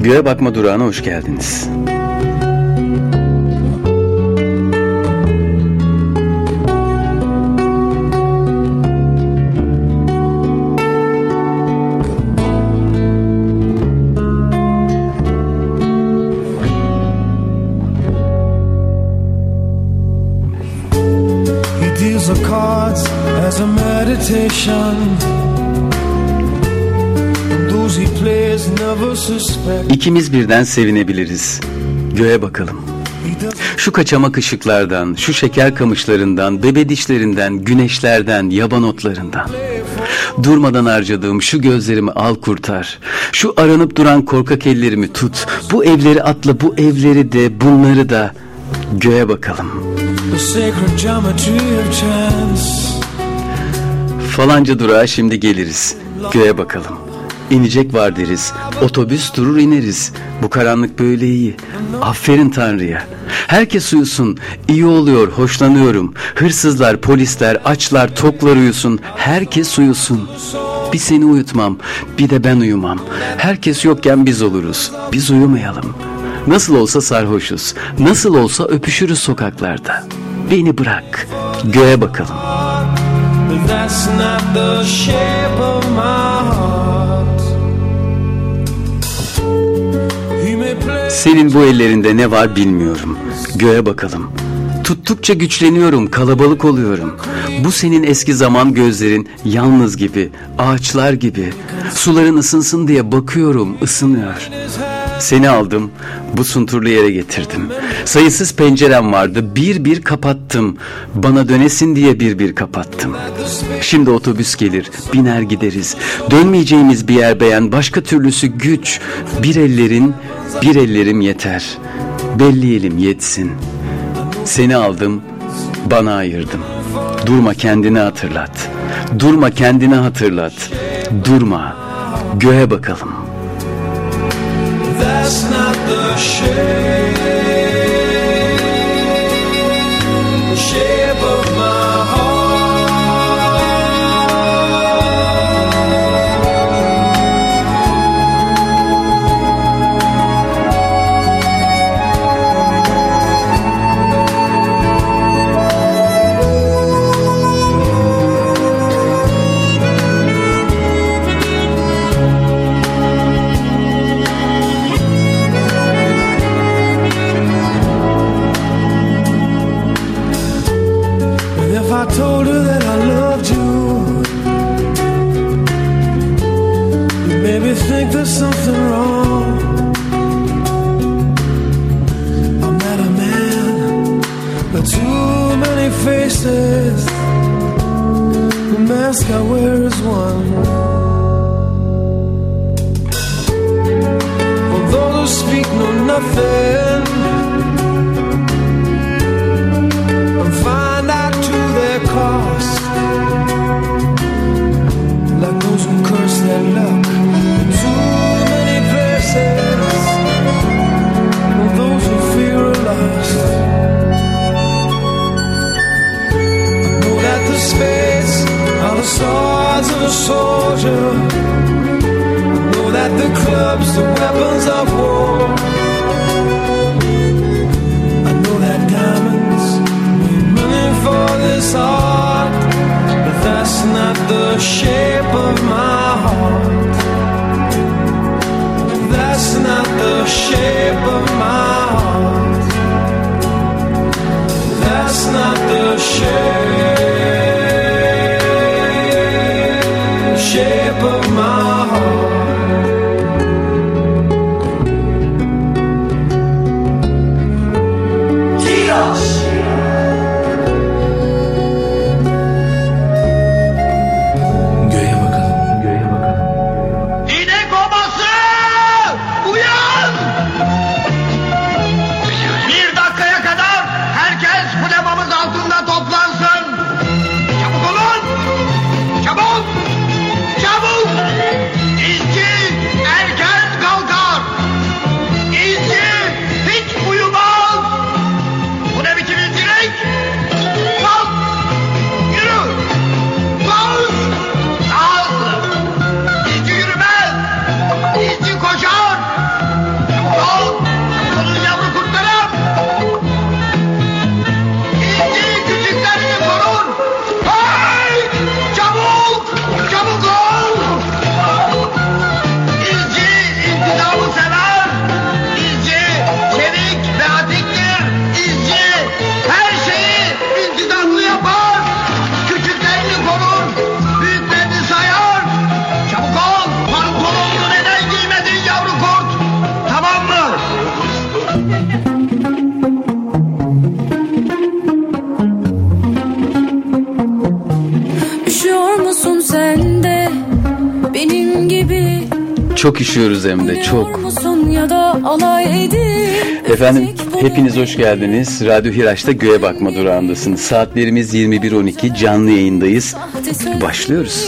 Göğe bakma durağına hoş geldiniz. He deals the cards as a meditation. İkimiz birden sevinebiliriz. Göğe bakalım. Şu kaçamak ışıklardan, şu şeker kamışlarından, bebe dişlerinden, güneşlerden, yaban otlarından. Durmadan harcadığım şu gözlerimi al kurtar. Şu aranıp duran korkak ellerimi tut. Bu evleri atla, bu evleri de, bunları da. Göğe bakalım. Falanca durağa şimdi geliriz. Göğe bakalım. İnecek var deriz. Otobüs durur ineriz. Bu karanlık böyle iyi. Aferin Tanrı'ya. Herkes uyusun. İyi oluyor, hoşlanıyorum. Hırsızlar, polisler, açlar, toklar uyusun. Herkes uyusun. Bir seni uyutmam, bir de ben uyumam. Herkes yokken biz oluruz. Biz uyumayalım. Nasıl olsa sarhoşuz. Nasıl olsa öpüşürüz sokaklarda. Beni bırak. Göğe bakalım. Senin bu ellerinde ne var bilmiyorum. Göğe bakalım. Tuttukça güçleniyorum, kalabalık oluyorum. Bu senin eski zaman gözlerin, yalnız gibi, ağaçlar gibi. Suların ısınsın diye bakıyorum, ısınıyor. Seni aldım, bu sunturlu yere getirdim. Sayısız pencerem vardı, bir bir kapattım. Bana dönesin diye bir bir kapattım. Şimdi otobüs gelir, biner gideriz. Dönmeyeceğimiz bir yer beğen, başka türlüsü güç. Bir ellerim yeter. Belli elim yetsin. Seni aldım, bana ayırdım. Durma, kendini hatırlat. Durma, kendini hatırlat. Durma, göğe bakalım. That's not the shape of my heart. I told her that I loved you, you made me think there's something wrong. I'm not a man, but too many faces. The mask I wear is one. For those who speak know nothing and find out to their cost, like those who curse their luck in too many places, or those who fear are lost. I know that the spades are the swords of a soldier. I know that the clubs, the weapons of war. I know that diamonds mean money for this art, but that's not the shape of my heart. That's not the shape of my heart. That's not the shape of my heart. Çabuk! Çabuk! Çok üşüyoruz hem de çok. Efendim hepiniz hoş geldiniz. Radyo Hiraç'ta Göğe Bakma durağındasınız. Saatlerimiz 21.12, canlı yayındayız. Başlıyoruz.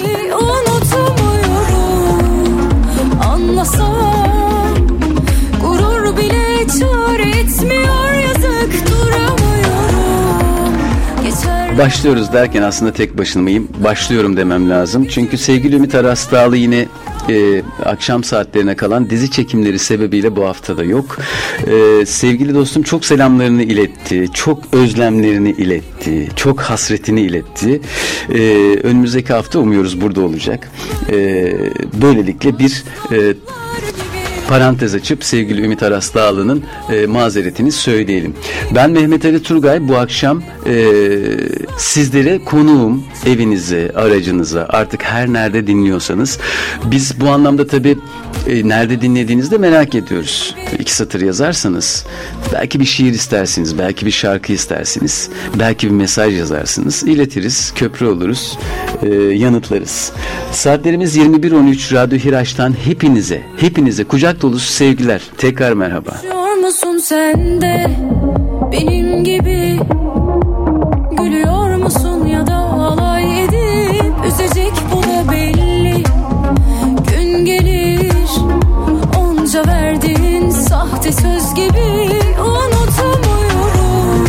Anlasam gurur bile çare etmiyor, yazık duramıyorum. Başlıyoruz derken aslında tek başımayım. Başlıyorum demem lazım. Çünkü sevgili Ümit Arasdağlı yine akşam saatlerine kalan dizi çekimleri sebebiyle bu hafta da yok. Sevgili dostum çok selamlarını iletti. Çok özlemlerini iletti. Çok hasretini iletti. Önümüzdeki hafta umuyoruz burada olacak. Böylelikle bir parantez açıp sevgili Ümit Arasdağlı'nın mazeretini söyleyelim. Ben Mehmet Ali Turgay, bu akşam sizlere konuğum, evinize, aracınıza, artık her nerede dinliyorsanız. Biz bu anlamda tabii nerede dinlediğinizi de merak ediyoruz. 2 satır yazarsanız belki bir şiir istersiniz, belki bir şarkı istersiniz, belki bir mesaj yazarsınız, iletiriz, köprü oluruz, yanıtlarız. Saatlerimiz 21.13. Radyo Hiraç'tan hepinize kucak dolusu sevgiler. Tekrar merhaba. Yaşıyor musun sen de benim gibi? Gülüyor musun ya da alay edip üzecek, bu da belli. Gün gelir onca verdiğin sahte söz gibi unutamıyorum.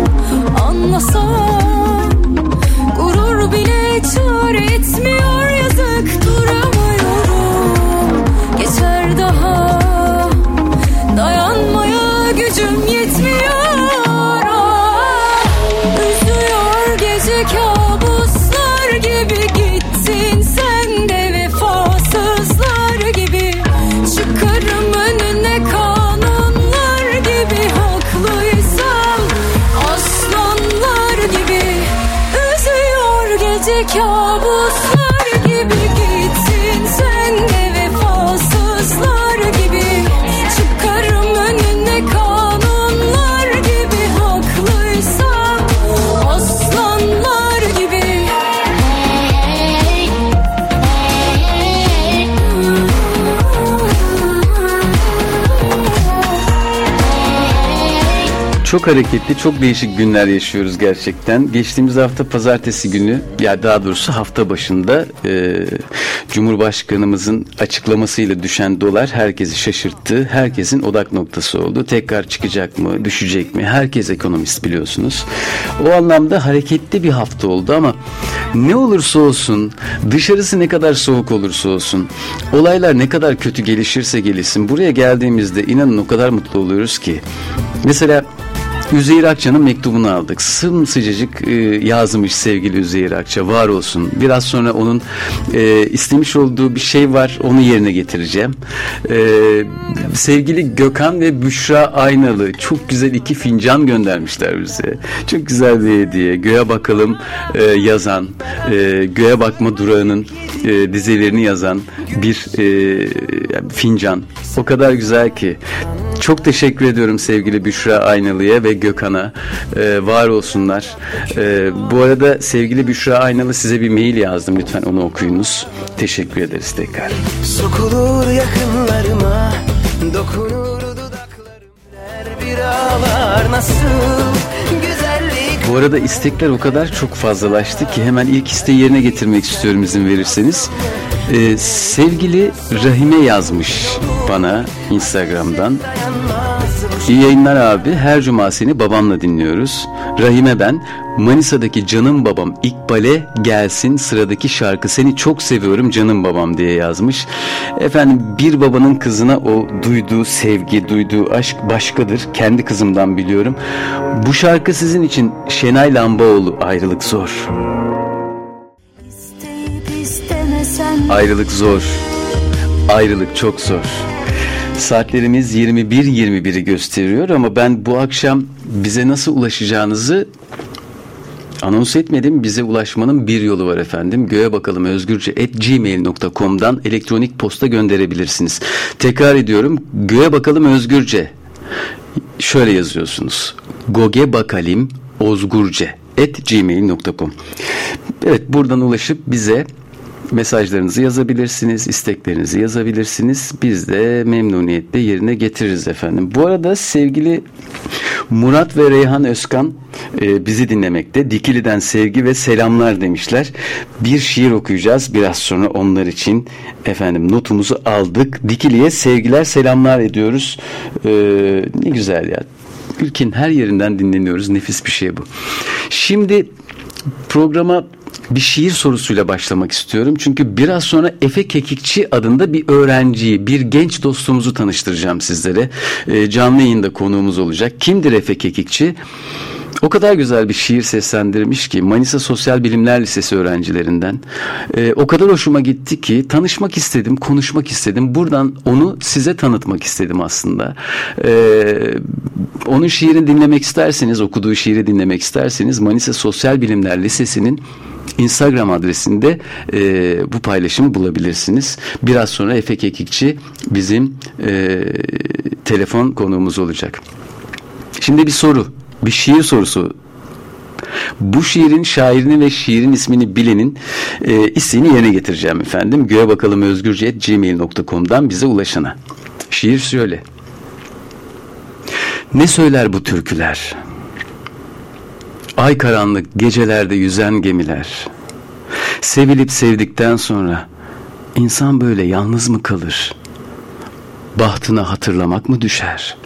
Anlasam gurur bile çare etmiyor, yazık duramıyorum. Geçer daha dayanmaya gücüm yetmiyor. Üzüyor gece kabuslar gibi, gittin sen de vefasızlar gibi. Çıkarım önüne kanunlar gibi, haklıysam aslanlar gibi. Üzüyor gece kabuslar gibi, gittin sen de vefasızlar gibi. Çıkarım önüne kanunlar gibi, haklıysam aslanlar gibi. Çok hareketli, çok değişik günler yaşıyoruz gerçekten. Geçtiğimiz hafta pazartesi günü, ya daha doğrusu hafta başında Cumhurbaşkanımızın açıklamasıyla düşen dolar herkesi şaşırttı. Herkesin odak noktası oldu. Tekrar çıkacak mı, düşecek mi? Herkes ekonomist, biliyorsunuz. O anlamda hareketli bir hafta oldu ama ne olursa olsun, dışarısı ne kadar soğuk olursa olsun, olaylar ne kadar kötü gelişirse gelişsin, buraya geldiğimizde inanın o kadar mutlu oluyoruz ki. Mesela Üzeyir Akça'nın mektubunu aldık. Sımsıcacık yazmış sevgili Üzeyir Akça. Var olsun. Biraz sonra onun istemiş olduğu bir şey var. Onu yerine getireceğim. Sevgili Gökhan ve Büşra Aynalı çok güzel 2 fincan göndermişler bize. Çok güzel bir hediye. Göğe Bakalım yazan, Göğe Bakma durağının dizelerini yazan bir fincan. O kadar güzel ki. Çok teşekkür ediyorum sevgili Büşra Aynalı'ya ve Gökhan'a. Var olsunlar. Bu arada sevgili Büşra Aynalı, size bir mail yazdım. Lütfen onu okuyunuz. Teşekkür ederiz tekrar. Sokulur yakınlarıma, dokunur dudaklarım, bir ağlar nasıl güzellik. Bu arada istekler o kadar çok fazlalaştı ki hemen ilk isteği yerine getirmek istiyorum, izin verirseniz. Sevgili Rahime yazmış bana Instagram'dan. İyi yayınlar abi. Her cuma seni babamla dinliyoruz. Rahime ben. Manisa'daki canım babam İkbal'e gelsin sıradaki şarkı. Seni çok seviyorum canım babam diye yazmış. Efendim, bir babanın kızına o duyduğu sevgi, duyduğu aşk başkadır. Kendi kızımdan biliyorum. Bu şarkı sizin için. Şenay Lambaoğlu, Ayrılık Zor. Ayrılık zor. Ayrılık çok zor. Saatlerimiz 21.21'i gösteriyor ama ben bu akşam bize nasıl ulaşacağınızı anons etmedim. Bize ulaşmanın bir yolu var efendim. goebakalımözgürce@gmail.com'dan elektronik posta gönderebilirsiniz. Tekrar ediyorum. Goebakalımözgürce. Şöyle yazıyorsunuz. gogebakalımozgurce@gmail.com. Evet, buradan ulaşıp bize Mesajlarınızı yazabilirsiniz, isteklerinizi yazabilirsiniz. Biz de memnuniyetle yerine getiririz efendim. Bu arada sevgili Murat ve Reyhan Özkan bizi dinlemekte. Dikili'den sevgi ve selamlar demişler. Bir şiir okuyacağız biraz sonra onlar için. Efendim notumuzu aldık. Dikili'ye sevgiler, selamlar ediyoruz. Ne güzel ya. Ülkenin her yerinden dinleniyoruz. Nefis bir şey bu. Şimdi programa bir şiir sorusuyla başlamak istiyorum. Çünkü biraz sonra Efe Kekikçi adında bir öğrenciyi, bir genç dostumuzu tanıştıracağım sizlere. Canlı yayında konuğumuz olacak. Kimdir Efe Kekikçi? O kadar güzel bir şiir seslendirmiş ki Manisa Sosyal Bilimler Lisesi öğrencilerinden. O kadar hoşuma gitti ki tanışmak istedim, konuşmak istedim. Buradan onu size tanıtmak istedim aslında. Onun şiirini dinlemek isterseniz, okuduğu şiiri dinlemek isterseniz Manisa Sosyal Bilimler Lisesi'nin Instagram adresinde bu paylaşımı bulabilirsiniz. Biraz sonra Efe Kekikçi bizim telefon konuğumuz olacak. Şimdi bir soru, bir şiir sorusu. Bu şiirin şairini ve şiirin ismini bilenin isteğini yerine getireceğim efendim. göğebakalımözgürce@gmail.com'dan bize ulaşana. Şiir şöyle. Ne söyler bu türküler? Ay karanlık gecelerde yüzen gemiler. Sevilip sevdikten sonra insan böyle yalnız mı kalır? Bahtına hatırlamak mı düşer?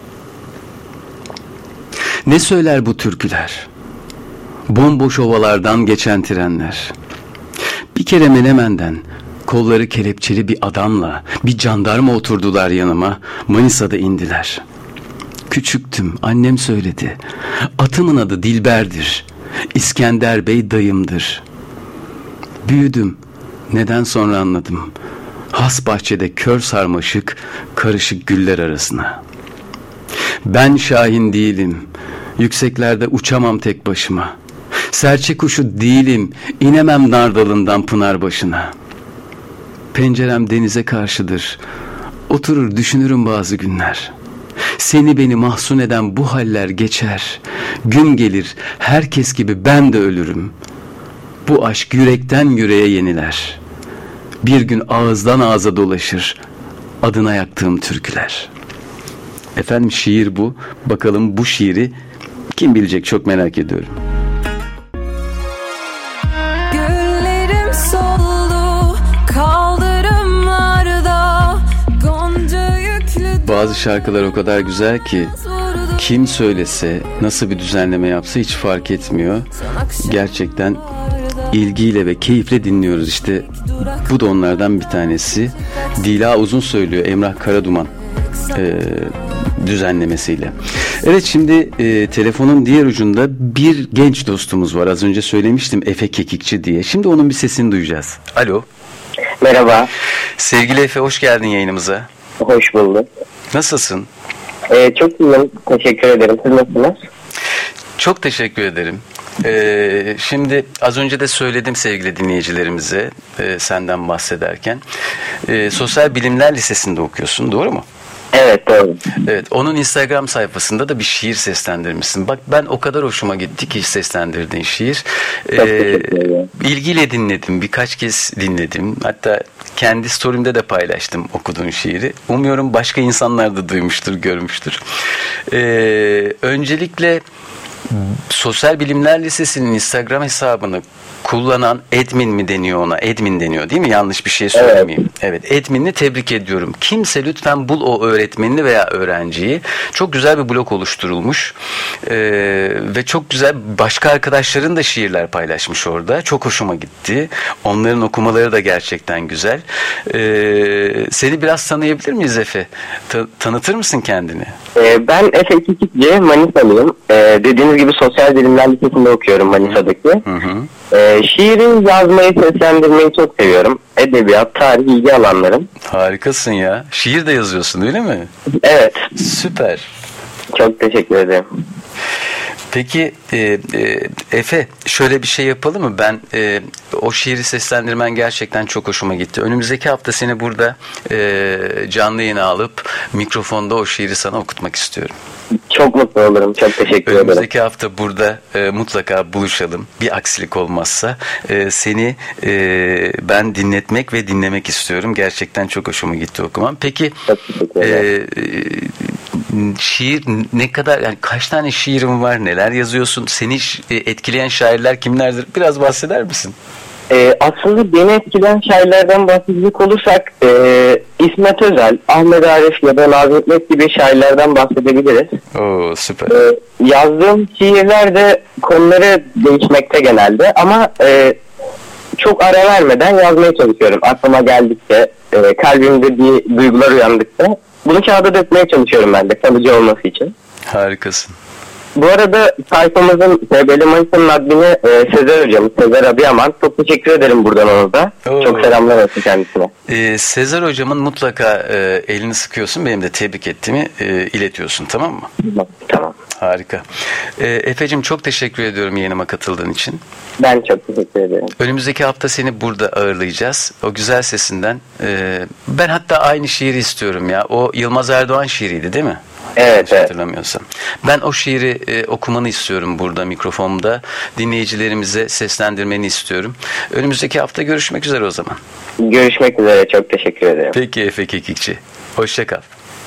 Ne söyler bu türküler? Bomboş ovalardan geçen trenler. Bir kere Menemen'den kolları kelepçeli bir adamla bir jandarma oturdular yanıma. Manisa'da indiler. Küçüktüm, annem söyledi. Atımın adı Dilber'dir. İskender Bey dayımdır. Büyüdüm. Neden sonra anladım. Has bahçede kör sarmaşık, karışık güller arasına. Ben şahin değilim. Yükseklerde uçamam tek başıma. Serçe kuşu değilim. İnemem nar dalından pınar başına. Pencerem denize karşıdır. Oturur düşünürüm bazı günler. Seni beni mahzun eden bu haller geçer. Gün gelir herkes gibi ben de ölürüm. Bu aşk yürekten yüreğe yeniler. Bir gün ağızdan ağza dolaşır adına yaktığım türküler. Efendim şiir bu. Bakalım bu şiiri kim bilecek, çok merak ediyorum. Güllerim soldu kaldırımlarda, Gonca yüklü. Bazı şarkılar o kadar güzel ki kim söylese, nasıl bir düzenleme yapsa hiç fark etmiyor. Gerçekten ilgiyle ve keyifle dinliyoruz. İşte bu da onlardan bir tanesi. Dila Uzun söylüyor, Emrah Karaduman düzenlemesiyle. Evet, şimdi telefonun diğer ucunda bir genç dostumuz var. Az önce söylemiştim, Efe Kekikçi diye. Şimdi onun bir sesini duyacağız. Alo. Merhaba. Sevgili Efe, hoş geldin yayınımıza. Hoş bulduk. Nasılsın? Çok iyiyim. Teşekkür ederim. Siz nasılsınız? Çok teşekkür ederim. Şimdi az önce de söyledim sevgili dinleyicilerimize senden bahsederken. Sosyal Bilimler Lisesi'nde okuyorsun, doğru mu? Evet, doğru. Evet, onun Instagram sayfasında da bir şiir seslendirmişsin. Bak, ben o kadar hoşuma gitti ki seslendirdiğin şiir. İlgiyle dinledim, birkaç kez dinledim. Hatta kendi story'imde de paylaştım okuduğun şiiri. Umuyorum başka insanlar da duymuştur, görmüştür. Öncelikle Sosyal Bilimler Lisesi'nin Instagram hesabını kullanan admin mi deniyor ona? Admin deniyor değil mi? Yanlış bir şey söylemeyeyim. Evet, adminini tebrik ediyorum. Kimse lütfen bul o öğretmenini veya öğrenciyi. Çok güzel bir blog oluşturulmuş. Ve çok güzel başka arkadaşların da şiirler paylaşmış orada. Çok hoşuma gitti. Onların okumaları da gerçekten güzel. Seni biraz tanıyabilir miyiz Efe? Tanıtır mısın kendini? Ben Efe Kekikçi, Manisalıyım. Dediğiniz gibi Sosyal Bilimler Lisesi'nde okuyorum Manisa'daki. Şiirin yazmayı, seslendirmeyi çok seviyorum. Edebiyat, tarih, ilgi alanlarım. Harikasın ya. Şiir de yazıyorsun, öyle mi? Evet. Süper. Çok teşekkür ederim. Peki Efe, şöyle bir şey yapalım mı? Ben o şiiri seslendirmen gerçekten çok hoşuma gitti. Önümüzdeki hafta seni burada canlı yayına alıp mikrofonda o şiiri sana okutmak istiyorum. Çok mutlu olurum. Çok teşekkür ederim. Önümüzdeki hafta burada mutlaka buluşalım. Bir aksilik olmazsa seni ben dinletmek ve dinlemek istiyorum. Gerçekten çok hoşuma gitti okumam. Peki şiir ne kadar, yani kaç tane şiirin var? Neler yazıyorsun? Seni etkileyen şairler kimlerdir? Biraz bahseder misin? Aslında beni etkileyen şairlerden bahsedecek olursak İsmet Özel, Ahmet Arif ya da Nazım Hikmet gibi şairlerden bahsedebiliriz. Oo, süper. Yazdığım şiirlerde konuları değişmekte genelde ama çok ara vermeden yazmaya çalışıyorum. Aklıma geldikçe, kalbimde bir duygular uyandıkça bunu kağıda dökmeye çalışıyorum ben de, kalıcı olması için. Harikasın. Bu arada sayfamızın TBL Manisa'nın admini Sezer Hocam, Sezer Adıyaman. Çok teşekkür ederim buradan ona da. Oo. Çok selamlar olsun kendisine. Sezer Hocam'ın mutlaka elini sıkıyorsun. Benim de tebrik ettiğimi iletiyorsun, tamam mı? Tamam. Harika. Efe'cim çok teşekkür ediyorum yayınıma katıldığın için. Ben çok teşekkür ederim. Önümüzdeki hafta seni burada ağırlayacağız. O güzel sesinden. Ben hatta aynı şiiri istiyorum ya. O Yılmaz Erdoğan şiiriydi değil mi? Evet. Hatırlamıyorsam. Ben o şiiri okumanı istiyorum burada mikrofonda. Dinleyicilerimize seslendirmeni istiyorum. Önümüzdeki hafta görüşmek üzere o zaman. Görüşmek üzere. Çok teşekkür ederim. Peki Efe Kekikçi. Hoşça kal.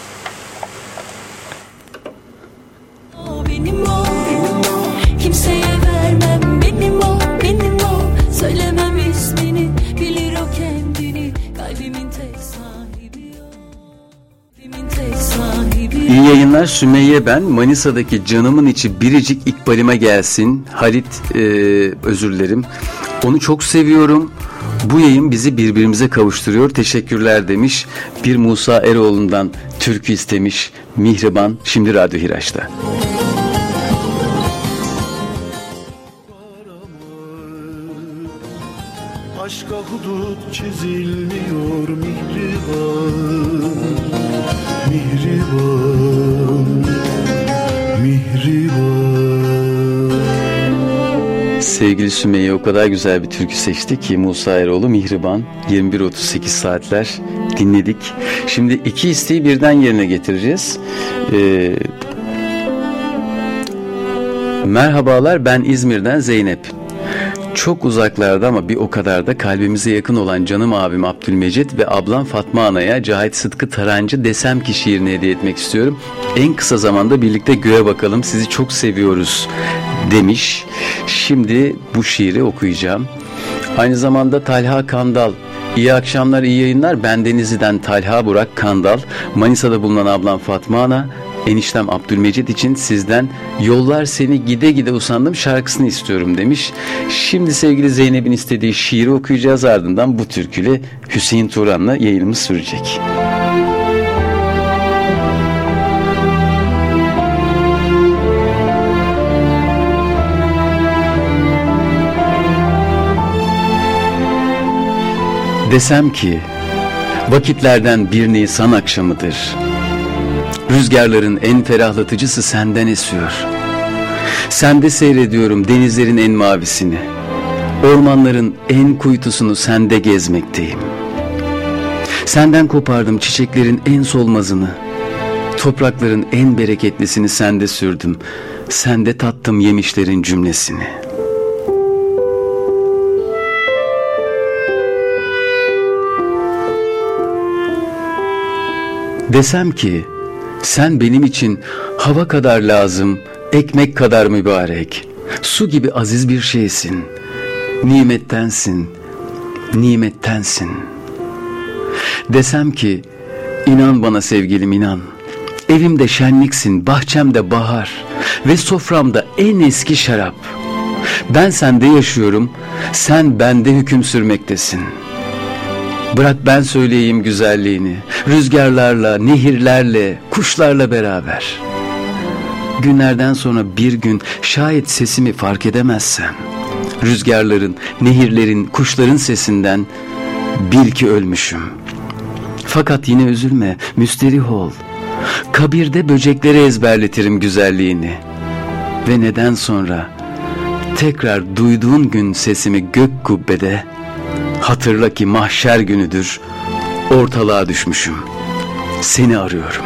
Benim o, kimseye vermem. Benim o, söylemem ismini, bilir o kendini. Kalbimin tek sahibi o. Kalbimin tek sahibi. İyi yayınlar Sümeyye ben. Manisa'daki canımın içi biricik İkbalime gelsin. Halit özür dilerim. Onu çok seviyorum. Bu yayın bizi birbirimize kavuşturuyor. Teşekkürler demiş. Bir Musa Eroğlu'ndan türkü istemiş. Mihriban şimdi Radyo Hiraç'ta. Aşka hudut çizilmiyor mihriban, mihriban, mihriban. Sevgili Sümeyye o kadar güzel bir türkü seçti ki Musa Eroğlu Mihriban. 21.38 saatler dinledik. Şimdi iki isteği birden yerine getireceğiz. Merhabalar, ben İzmir'den Zeynep. Çok uzaklarda ama bir o kadar da kalbimize yakın olan canım abim Abdülmecit ve ablam Fatma Ana'ya Cahit Sıtkı Tarancı Desem Ki şiirini hediye etmek istiyorum. En kısa zamanda birlikte göğe bakalım, sizi çok seviyoruz demiş. Şimdi bu şiiri okuyacağım. Aynı zamanda Talha Kandal. İyi akşamlar, iyi yayınlar. Ben Denizli'den Talha Burak Kandal. Manisa'da bulunan ablam Fatma Ana, eniştem Abdülmecit için sizden Yollar Seni Gide Gide Usandım şarkısını istiyorum demiş. Şimdi sevgili Zeynep'in istediği şiiri okuyacağız, ardından bu türküyle Hüseyin Turan'la yayınımız sürecek. Desem ki vakitlerden bir Nisan akşamıdır. Rüzgarların en ferahlatıcısı senden esiyor. Sende seyrediyorum denizlerin en mavisini. Ormanların en kuytusunu sende gezmekteyim. Senden kopardım çiçeklerin en solmazını. Toprakların en bereketlisini sende sürdüm. Sende tattım yemişlerin cümlesini. Desem ki sen benim için hava kadar lazım, ekmek kadar mübarek, su gibi aziz bir şeysin, nimettensin, nimettensin. Desem ki inan bana sevgilim inan, evimde şenliksin, bahçemde bahar ve soframda en eski şarap. Ben sende yaşıyorum, sen bende hüküm sürmektesin. Bırak ben söyleyeyim güzelliğini, rüzgarlarla, nehirlerle, kuşlarla beraber. Günlerden sonra bir gün şayet sesimi fark edemezsen, rüzgarların, nehirlerin, kuşların sesinden bil ki ölmüşüm. Fakat yine üzülme, müsterih ol. Kabirde böceklere ezberletirim güzelliğini. Ve neden sonra tekrar duyduğun gün sesimi gök kubbede, hatırla ki mahşer günüdür, ortalığa düşmüşüm, seni arıyorum.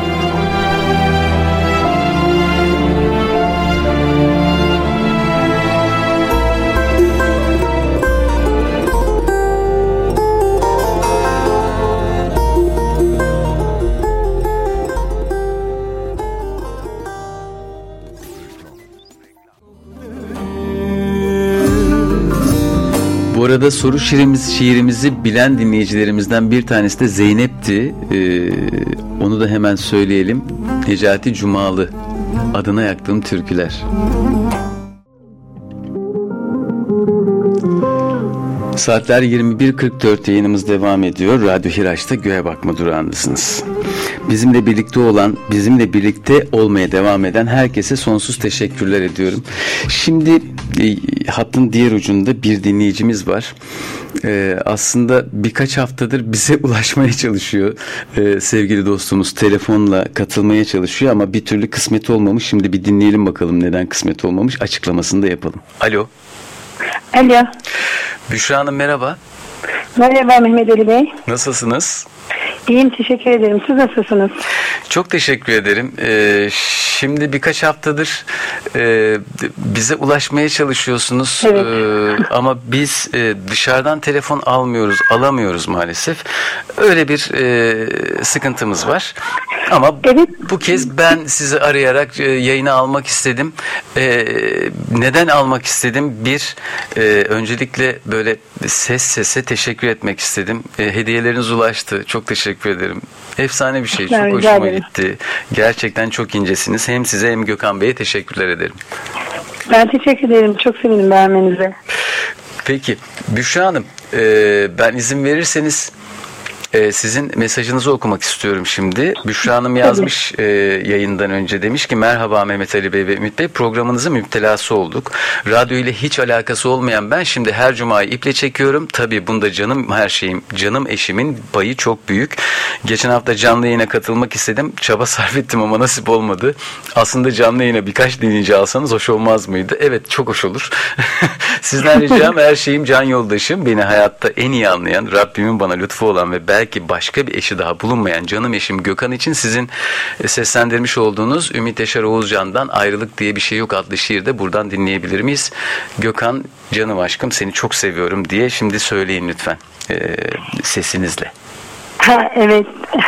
Bu arada soru şiirimizi bilen dinleyicilerimizden bir tanesi de Zeynep'ti. Onu da hemen söyleyelim. Necati Cumalı, adına yaktığım türküler. Saatler 21.44, yayınımız devam ediyor. Radyo Hiraç'ta Göğe Bakma durağındasınız. Bizimle birlikte olan, bizimle birlikte olmaya devam eden herkese sonsuz teşekkürler ediyorum. Şimdi hattın diğer ucunda bir dinleyicimiz var. Aslında birkaç haftadır bize ulaşmaya çalışıyor. Sevgili dostumuz telefonla katılmaya çalışıyor ama bir türlü kısmet olmamış. Şimdi bir dinleyelim bakalım neden kısmet olmamış. Açıklamasını da yapalım. Alo. Alo. Büşra Hanım merhaba. Merhaba Mehmet Ali Bey. Nasılsınız? İyiyim, teşekkür ederim. Siz nasılsınız? Çok teşekkür ederim. Şimdi birkaç haftadır bize ulaşmaya çalışıyorsunuz. Evet. Ama biz dışarıdan telefon alamıyoruz maalesef. Öyle bir sıkıntımız var. Ama evet. Bu kez ben sizi arayarak yayına almak istedim. Neden almak istedim? Öncelikle böyle sese teşekkür etmek istedim. Hediyeleriniz ulaştı. Çok teşekkür ederim. Efsane bir şey. Çok hoşuma gitti. Gerçekten çok incesiniz. Hem size hem Gökhan Bey'e teşekkürler ederim. Ben teşekkür ederim. Çok sevindim beğenmenize. Peki. Büşra Hanım, ben izin verirseniz sizin mesajınızı okumak istiyorum şimdi. Büşra Hanım yazmış yayından önce, demiş ki merhaba Mehmet Ali Bey ve Ümit Bey, programınızın müptelası olduk. Radyo ile hiç alakası olmayan ben şimdi her cumayı iple çekiyorum. Tabii bunda canım her şeyim, canım eşimin payı çok büyük. Geçen hafta canlı yayına katılmak istedim. Çaba sarf ettim ama nasip olmadı. Aslında canlı yayına birkaç dinleyici alsanız hoş olmaz mıydı? Evet, çok hoş olur. Sizden ricam her şeyim, can yoldaşım, beni hayatta en iyi anlayan, Rabbimin bana lütfu olan ve belki başka bir eşi daha bulunmayan canım eşim Gökhan için sizin seslendirmiş olduğunuz Ümit Yaşar Oğuzcan'dan Ayrılık diye bir şey yok adlı şiirde buradan dinleyebilir miyiz? Gökhan, canım aşkım, seni çok seviyorum diye şimdi söyleyin lütfen sesinizle. Ha, evet.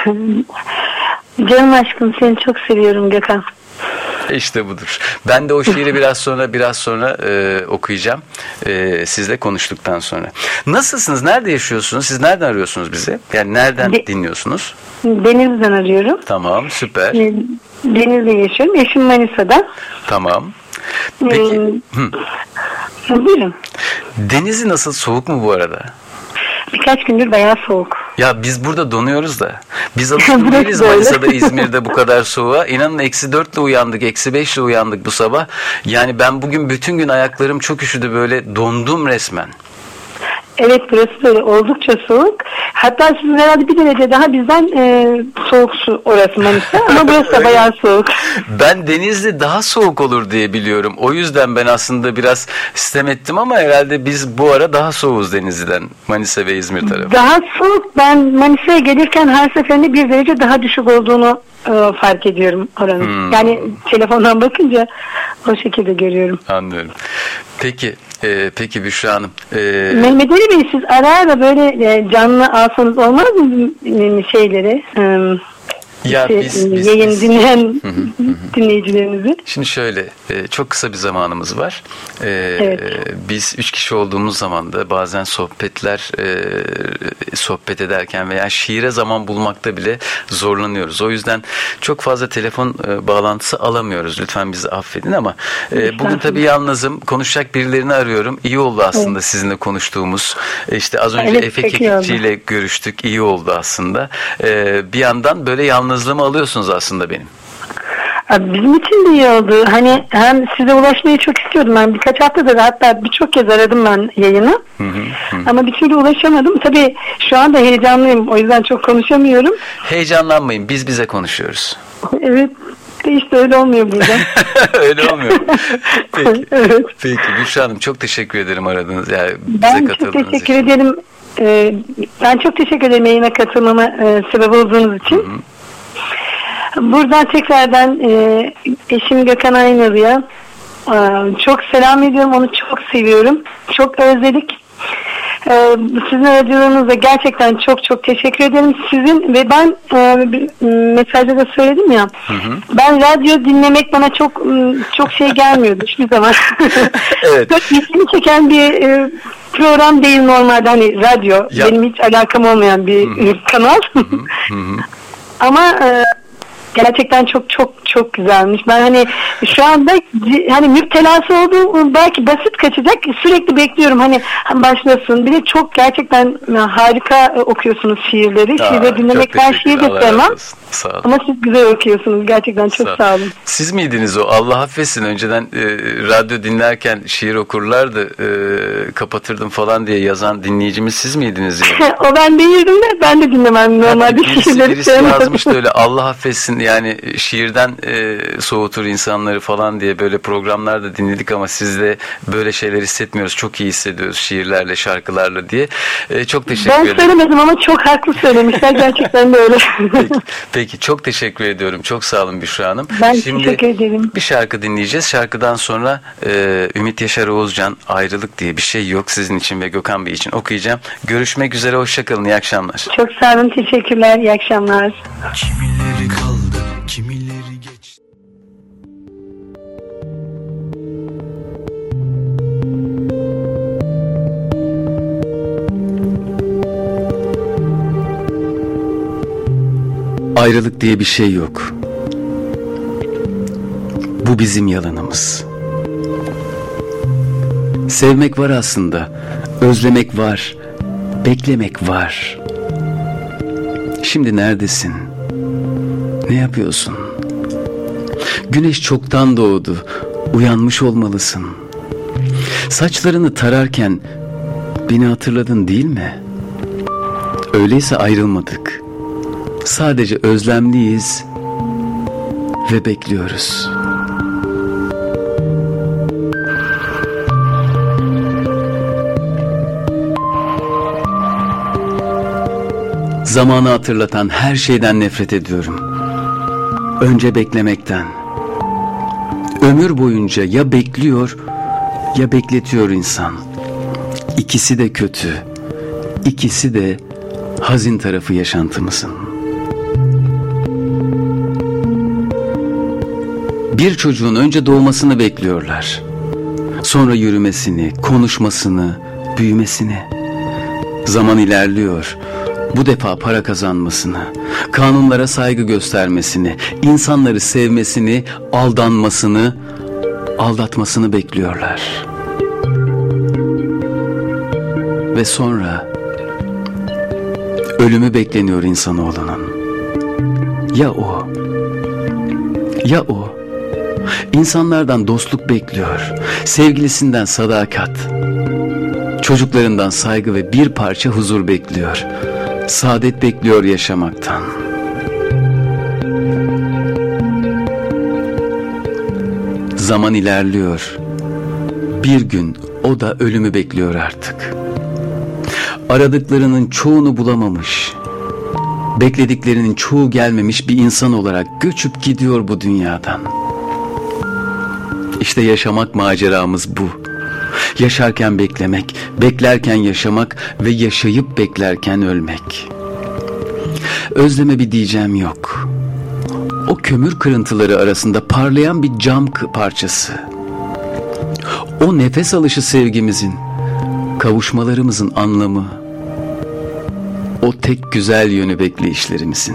Canım aşkım, seni çok seviyorum Gökhan. İşte budur. Ben de o şiiri biraz sonra okuyacağım. Sizle konuştuktan sonra. Nasılsınız? Nerede yaşıyorsunuz? Siz nereden arıyorsunuz bizi? Yani nereden dinliyorsunuz? Denizli'den arıyorum. Tamam, süper. Denizli'de yaşıyorum. Eşim Manisa'da. Tamam. Peki. Buyurun. Denizli nasıl? Soğuk mu bu arada? Birkaç gündür bayağı soğuk. Ya biz burada donuyoruz da. Biz alışkın değiliz Manisa'da, İzmir'de bu kadar soğuğa. İnanın -4'le uyandık, -5'le uyandık bu sabah. Yani ben bugün bütün gün ayaklarım çok üşüdü, böyle dondum resmen. Evet, burası böyle oldukça soğuk. Hatta sizin herhalde bir derece daha bizden soğuk su orası Manisa ama burası da bayağı soğuk. Ben Denizli daha soğuk olur diye biliyorum. O yüzden ben aslında biraz sitem ettim ama herhalde biz bu ara daha soğuğuz Denizli'den, Manisa ve İzmir tarafı. Daha soğuk. Ben Manisa'ya gelirken her seferinde bir derece daha düşük olduğunu fark ediyorum oranın. Yani telefondan bakınca o şekilde görüyorum. Anlıyorum. Peki Büşra Hanım. Mehmet Ali Bey, siz ara ara böyle canlı alsanız olmaz mı şeyleri? Yayın dinleyen dinleyicilerimizi. Şimdi şöyle, çok kısa bir zamanımız var. Evet. Biz 3 kişi olduğumuz zaman da bazen sohbet ederken veya şiire zaman bulmakta bile zorlanıyoruz. O yüzden çok fazla telefon bağlantısı alamıyoruz. Lütfen bizi affedin ama bugün tabii yalnızım. Konuşacak birilerini arıyorum. İyi oldu aslında sizinle konuştuğumuz. İşte az önce Efe Kekikçi ile görüştük. İyi oldu aslında. Bir yandan böyle yalnızlığımı alıyorsunuz aslında benim. Bizim için de iyi oldu. Hani hem size ulaşmayı çok istiyordum. Ben birkaç haftadır, hatta birçok kez aradım ben yayını. Ama bir türlü ulaşamadım. Tabii şu anda heyecanlıyım. O yüzden çok konuşamıyorum. Heyecanlanmayın. Biz bize konuşuyoruz. Evet. de işte öyle olmuyor burada. Öyle olmuyor. Peki. Evet. Peki Büşra Hanım, çok teşekkür ederim aradığınız, yani bize Ben çok katıldığınız teşekkür için. ederim. Ben çok teşekkür ederim yayına katılmama sebep olduğunuz için. Buradan tekrardan eşim Gökhan Aynalı'ya çok selam ediyorum. Onu çok seviyorum. Çok özledik. Sizin aracılığınızla gerçekten çok çok teşekkür ederim. Sizin ve ben mesajda da söyledim ya. Ben radyo dinlemek bana çok şey gelmiyordu hiçbir zaman. Evet. Çok ilgimi çeken bir program değil normalde, hani radyo. Ya. Benim hiç alakam olmayan bir kanal. Ama gerçekten çok güzelmiş. Ben hani şu anda hani müptelası olduğum, belki basit kaçacak, sürekli bekliyorum hani başlasın. Bir de çok gerçekten harika okuyorsunuz şiirleri. Şiirleri dinlemek, ben şiir de sevmem. Ama siz güzel okuyorsunuz. Gerçekten çok sağ olun. Siz miydiniz o? Allah affetsin. Önceden radyo dinlerken şiir okurlardı. Kapatırdım falan diye yazan dinleyicimiz siz miydiniz? Yani? O ben değildim de ben de dinlemem normalde şiirleri birisi sevmem. yazmıştı öyle, Allah affetsin, yani şiirden soğutur insanları falan diye böyle programlarda dinledik ama sizde böyle şeyler hissetmiyoruz. Çok iyi hissediyoruz şiirlerle, şarkılarla diye. Çok teşekkür ederim. Ben söylemedim ama çok haklı söylemişler. Gerçekten de öyle. Peki çok teşekkür ediyorum. Çok sağ olun Büşra Hanım. Ben Şimdi teşekkür ederim. bir şarkı dinleyeceğiz. Şarkıdan sonra Ümit Yaşar Oğuzcan, Ayrılık diye bir şey yok, sizin için ve Gökhan Bey için okuyacağım. Görüşmek üzere. Hoşçakalın. İyi akşamlar. Çok sağ olun. Teşekkürler. İyi akşamlar. Kimileri kaldı, kimileri geçti. Ayrılık diye bir şey yok. Bu bizim yalanımız. Sevmek var aslında, özlemek var, beklemek var. Şimdi neredesin? Ne yapıyorsun? Güneş çoktan doğdu, uyanmış olmalısın. Saçlarını tararken beni hatırladın değil mi? Öyleyse ayrılmadık. Sadece özlemliyiz ve bekliyoruz. Zamanı hatırlatan her şeyden nefret ediyorum. Önce beklemekten. Ömür boyunca ya bekliyor ya bekletiyor insan. İkisi de kötü. İkisi de hazin tarafı yaşantımızın. Bir çocuğun önce doğmasını bekliyorlar. Sonra yürümesini, konuşmasını, büyümesini. Zaman ilerliyor. Bu defa para kazanmasını, kanunlara saygı göstermesini, insanları sevmesini, aldanmasını, aldatmasını bekliyorlar. Ve sonra ölümü bekleniyor insanoğlunun. Ya o? Ya o? İnsanlardan dostluk bekliyor, sevgilisinden sadakat, çocuklarından saygı ve bir parça huzur bekliyor. Saadet bekliyor yaşamaktan. Zaman ilerliyor. Bir gün o da ölümü bekliyor artık. Aradıklarının çoğunu bulamamış, beklediklerinin çoğu gelmemiş bir insan olarak göçüp gidiyor bu dünyadan. İşte yaşamak maceramız bu. Yaşarken beklemek, beklerken yaşamak ve yaşayıp beklerken ölmek. Özleme bir diyeceğim yok. O kömür kırıntıları arasında parlayan bir cam parçası. O nefes alışı sevgimizin, kavuşmalarımızın anlamı. O tek güzel yönü bekleyişlerimizin.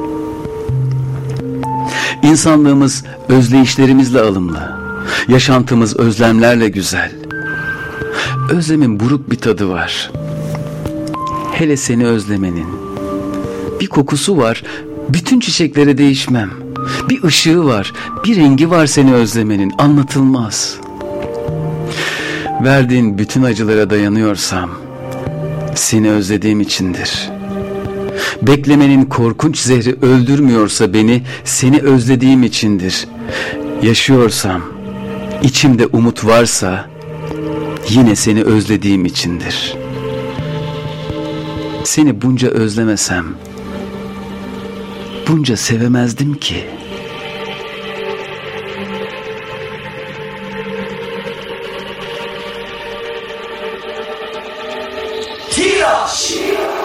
İnsanlığımız özleyişlerimizle alımlı. Yaşantımız özlemlerle güzel. Özlemin buruk bir tadı var. Hele seni özlemenin. Bir kokusu var, bütün çiçeklere değişmem. Bir ışığı var, bir rengi var seni özlemenin, anlatılmaz. Verdiğin bütün acılara dayanıyorsam, seni özlediğim içindir. Beklemenin korkunç zehri öldürmüyorsa beni, seni özlediğim içindir. Yaşıyorsam, içimde umut varsa, yine seni özlediğim içindir. Seni bunca özlemesem, bunca sevemezdim ki. Tiraş.